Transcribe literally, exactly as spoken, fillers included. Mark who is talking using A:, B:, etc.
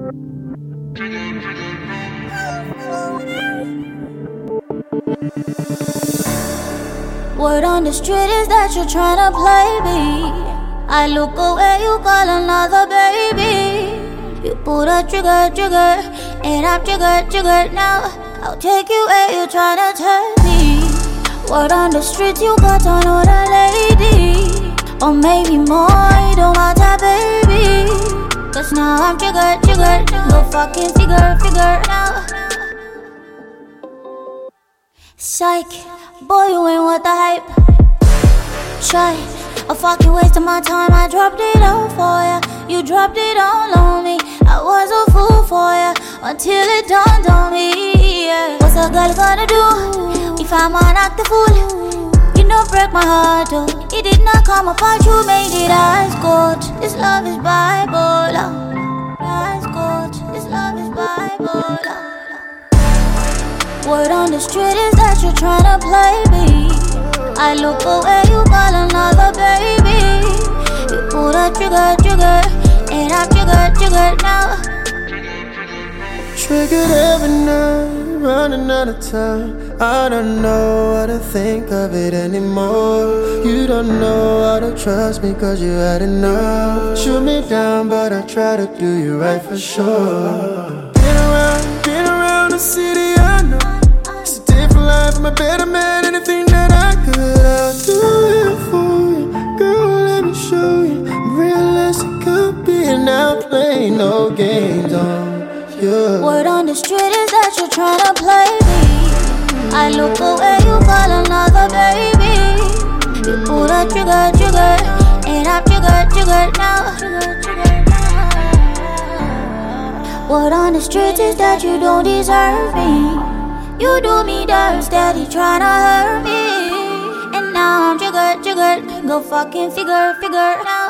A: Word on the street is that you're tryna play me. I look away, you call another baby. You pull the trigger, trigger, and I'm triggered, triggered now. I'll take you where you're tryna take me. Word on the street, you got another lady. Or maybe more, you don't matter, baby. Cause now I'm triggered, triggered. Go fucking figure, figure now. Psych, boy, you ain't what the hype. Try, a fucking waste of my time. I dropped it all for ya. You dropped it all on me. I was a fool for ya until it dawned on me. Yeah. What's a girl gonna do if I'm an act the fool? You know, break my heart, oh. It did not come apart, you made it ice cold. This love is bipolar. Ice cold, this love is bipolar. Word on the street is that you're tryna play me. I look away, you call another baby. You pull the trigger, trigger, and I'm triggered, triggered now.
B: Triggered every night, running out of time. I don't know how to think of it anymore. You don't know how to trust me cause you had enough. Shoot me down but I try to do you right for sure. Been around, been around the city, I know. It's a different life, I'm a better man. Anything that I could, I'll do it for you. Girl, let me show you I'm real as it could be. And I'll play no games on you.
A: Word on the street is that you're tryna play me. I look away, you call another baby. You pull the trigger, trigger, and I'm triggered, triggered now. Word on the streets is that you don't deserve me. You do me dirt, steady tryna hurt me. And now I'm triggered, triggered. Go fucking figure, figure now.